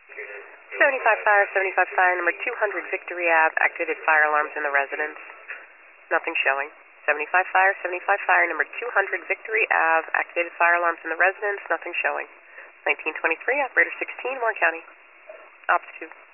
75 Fire, number 200 Victory Ave, activated fire alarms in the residence. Nothing showing. 75 Fire, number 200 Victory Ave, activated fire alarms in the residence. Nothing showing. 1923, operator 16, Warren County. Ops 2.